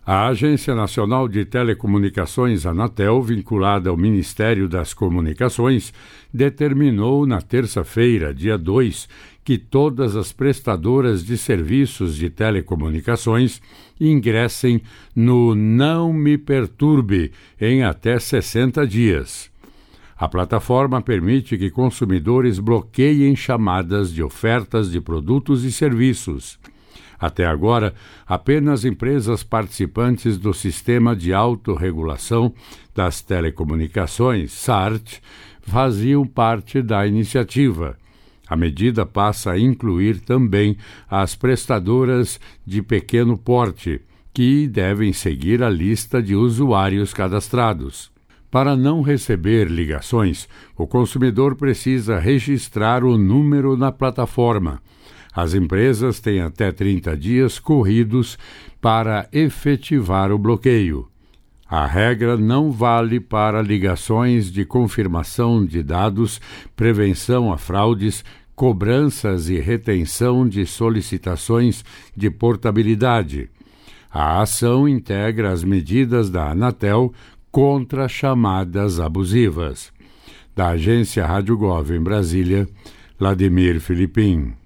A Agência Nacional de Telecomunicações, Anatel, vinculada ao Ministério das Comunicações, determinou na terça-feira, dia 2, que todas as prestadoras de serviços de telecomunicações ingressem no Não Me Perturbe em até 60 dias. A plataforma permite que consumidores bloqueiem chamadas de ofertas de produtos e serviços. Até agora, apenas empresas participantes do Sistema de Autorregulação das Telecomunicações, SART, faziam parte da iniciativa. A medida passa a incluir também as prestadoras de pequeno porte, que devem seguir a lista de usuários cadastrados. Para não receber ligações, o consumidor precisa registrar o número na plataforma. As empresas têm até 30 dias corridos para efetivar o bloqueio. A regra não vale para ligações de confirmação de dados, prevenção a fraudes, cobranças e retenção de solicitações de portabilidade. A ação integra as medidas da Anatel contra chamadas abusivas. Da agência Rádio Gov em Brasília, Vladimir Filipim.